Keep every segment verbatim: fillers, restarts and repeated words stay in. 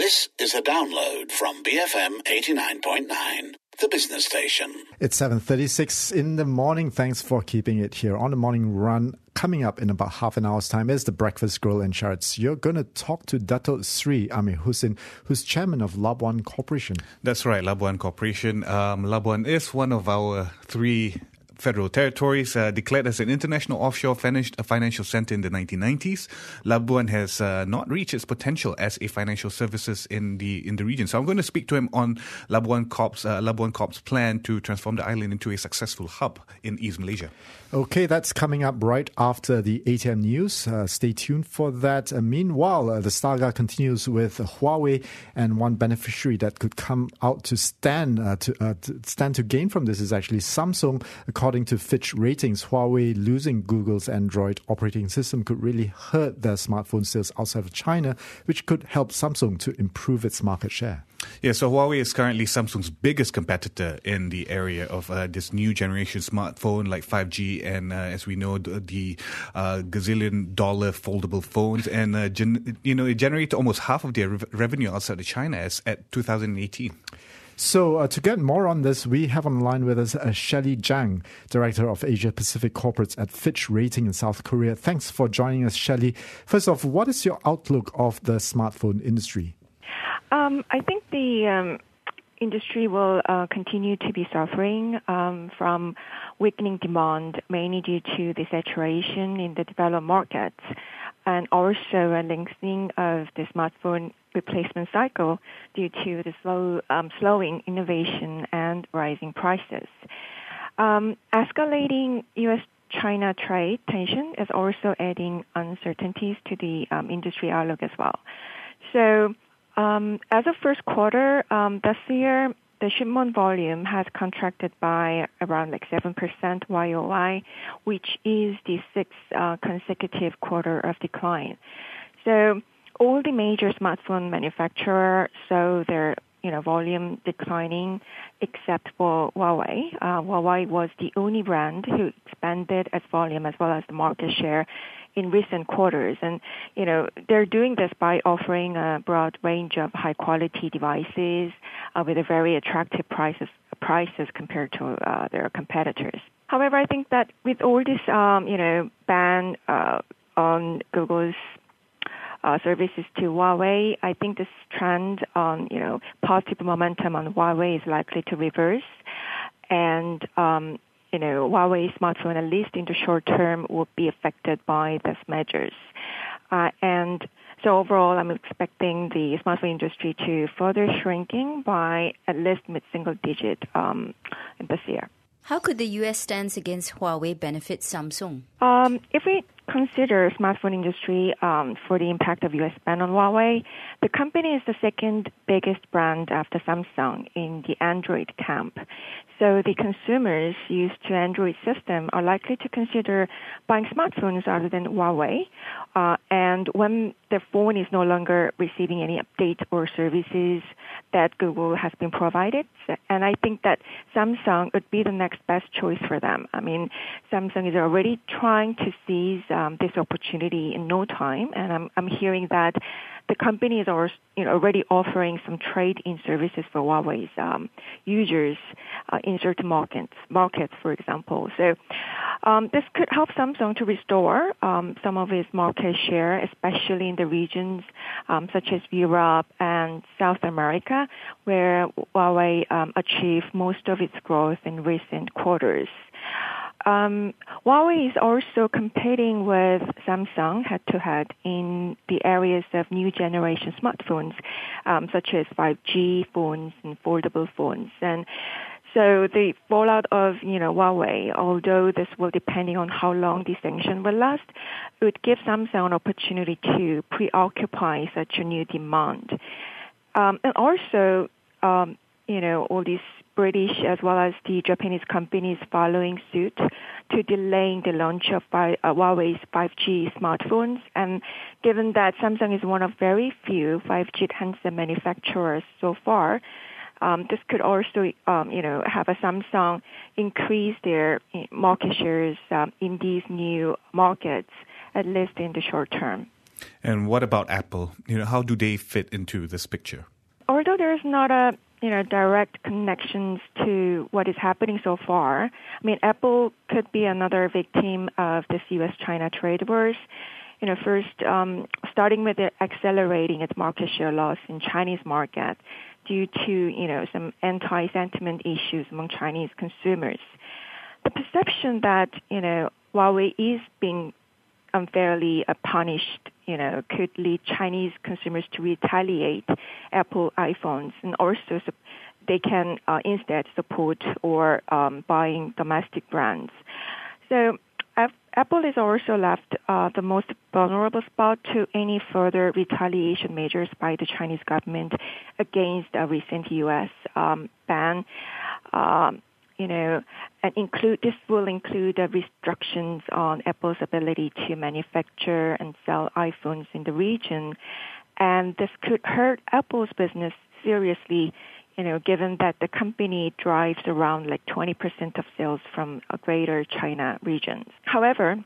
This is a download from B F M eighty-nine point nine, the business station. It's seven thirty-six in the morning. Thanks for keeping it here on the morning run. Coming up in about half an hour's time is the Breakfast Grill and Charts. You're going to talk to Dato Sri Amir Hussain, who's chairman of Labuan Corporation. That's right, Labuan Corporation. Um, Labuan is one of our three federal territories, uh, declared as an international offshore financial center in the nineteen nineties. Labuan has uh, not reached its potential as a financial services in the in the region. So I'm going to speak to him on Labuan Corp's uh, Labuan Corp's plan to transform the island into a successful hub in East Malaysia. Okay, that's coming up right after the A T M news. Uh, stay tuned for that. Uh, meanwhile, uh, the saga continues with uh, Huawei, and one beneficiary that could come out to stand uh, to, uh, to stand to gain from this is actually Samsung. According to Fitch Ratings, Huawei losing Google's Android operating system could really hurt their smartphone sales outside of China, which could help Samsung to improve its market share. Yeah, so Huawei is currently Samsung's biggest competitor in the area of uh, this new generation smartphone like five G and, uh, as we know, the, the uh, gazillion dollar foldable phones. And, uh, gen- you know, it generated almost half of their re- revenue outside of China as at two thousand eighteen. So uh, to get more on this, we have on the line with us uh, Shelley Zhang, Director of Asia Pacific Corporates at Fitch Rating in South Korea. Thanks for joining us, Shelley. First off, what is your outlook of the smartphone industry? Um, I think the um, industry will uh, continue to be suffering um, from weakening demand, mainly due to the saturation in the developed markets, and also a lengthening of the smartphone replacement cycle due to the slow, um, slowing innovation and rising prices. Um, escalating U S China trade tension is also adding uncertainties to the um, industry outlook as well. So, um, as of first quarter um, this year, the shipment volume has contracted by around like seven percent Y O Y, which is the sixth uh, consecutive quarter of decline. So all the major smartphone manufacturers saw their you know volume declining, except for Huawei. Uh, Huawei was the only brand who expanded its volume as well as the market share in recent quarters. And, you know, they're doing this by offering a broad range of high-quality devices uh, with a very attractive prices prices compared to uh, their competitors. However, I think that with all this, um, you know, ban uh, on Google's uh, services to Huawei, I think this trend on, you know, positive momentum on Huawei is likely to reverse. And, um, you know, Huawei smartphone, at least in the short term, will be affected by these measures. Uh, and so overall, I'm expecting the smartphone industry to further shrinking by at least mid-single digit um, this year. How could the U S stance against Huawei benefit Samsung? Um, if we consider smartphone industry um, for the impact of U S ban on Huawei, the company is the second biggest brand after Samsung in the Android camp. So the consumers used to Android system are likely to consider buying smartphones other than Huawei. Uh, and when their phone is no longer receiving any updates or services that Google has been provided, and I think that Samsung would be the next best choice for them. I mean, Samsung is already trying to seize um, this opportunity in no time, and I'm, I'm hearing that the company is already, you know, already offering some trade-in services for Huawei's um, users uh, in certain markets, markets, for example. So um, this could help Samsung to restore um, some of its market share, especially in the regions um, such as Europe and South America, where Huawei um, achieved most of its growth in recent quarters. Um, Huawei is also competing with Samsung head-to-head in the areas of new generation smartphones, um, such as five G phones and foldable phones. And so the fallout of, you know, Huawei, although this will depending on how long the sanction will last, it would give Samsung an opportunity to preoccupy such a new demand. Um, and also, um, you know, all these British as well as the Japanese companies following suit to delaying the launch of uh, Huawei's five G smartphones. And given that Samsung is one of very few five G handset manufacturers so far, um, this could also, um, you know, have a Samsung increase their market shares um, in these new markets, at least in the short term. And what about Apple? You know, how do they fit into this picture? Although there's not a you know direct connections to what is happening so far, I mean, Apple could be another victim of this U S China trade wars. You know, first, um, starting with it accelerating its market share loss in Chinese market due to, you know, some anti-sentiment issues among Chinese consumers. The perception that, you know, Huawei is being unfairly uh, punished, you know, could lead Chinese consumers to retaliate Apple iPhones, and also su- they can uh, instead support or um, buying domestic brands. So Apple is also left uh, the most vulnerable spot to any further retaliation measures by the Chinese government against a recent U S um, ban. Um, you know, and include this will include uh, restrictions on Apple's ability to manufacture and sell iPhones in the region, and this could hurt Apple's business seriously. You know, given that the company drives around like twenty percent of sales from a greater China region. However,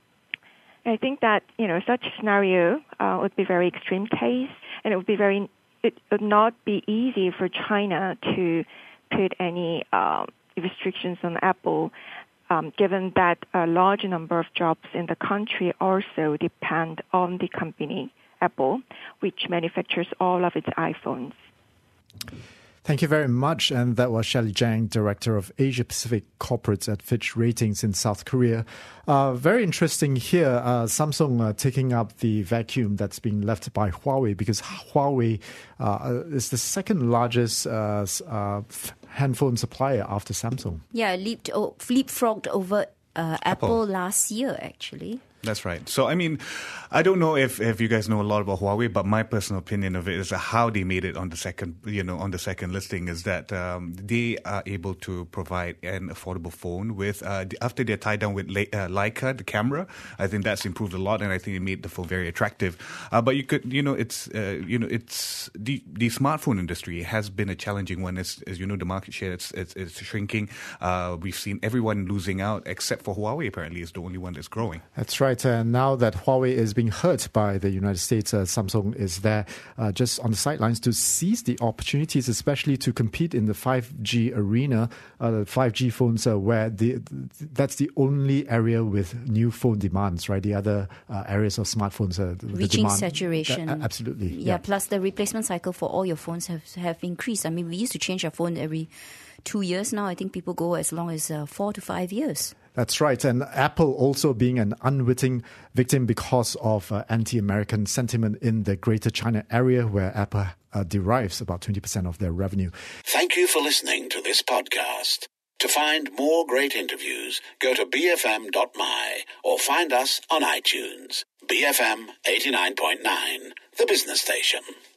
I think that, you know, such a scenario uh, would be very extreme case, and it would be very, it would not be easy for China to put any uh, restrictions on Apple, um, given that a large number of jobs in the country also depend on the company, Apple, which manufactures all of its iPhones. Thank you very much. And that was Shelley Zhang, Director of Asia Pacific Corporates at Fitch Ratings in South Korea. Uh, very interesting here, uh, Samsung uh, taking up the vacuum that's being left by Huawei, because Huawei uh, is the second largest uh, uh, handphone supplier after Samsung. Yeah, leaped, oh, leapfrogged over uh, Apple. Apple last year, actually. That's right. So, I mean, I don't know if, if you guys know a lot about Huawei, but my personal opinion of it is how they made it on the second, you know, on the second listing is that um, they are able to provide an affordable phone with, uh, after they're tied down with Le- uh, Leica, the camera. I think that's improved a lot, and I think it made the phone very attractive. Uh, but you could, you know, it's, uh, you know, it's the the smartphone industry has been a challenging one. As, as you know, the market share it's it's, it's shrinking. Uh, we've seen everyone losing out except for Huawei. Apparently, is the only one that's growing. That's right. And now that Huawei is being hurt by the United States, uh, Samsung is there uh, just on the sidelines to seize the opportunities, especially to compete in the five G arena, uh, the five G phones, uh, where the that's the only area with new phone demands, right? The other uh, areas of smartphones, uh, the reaching demand, saturation. Uh, absolutely. Yeah, yeah. Plus the replacement cycle for all your phones have have increased. I mean, we used to change our phone every two years. Now I think people go as long as uh, four to five years. That's right. And Apple also being an unwitting victim because of uh, anti-American sentiment in the Greater China area, where Apple uh, derives about twenty percent of their revenue. Thank you for listening to this podcast. To find more great interviews, go to b f m dot m y or find us on iTunes. B F M eighty-nine point nine, the business station.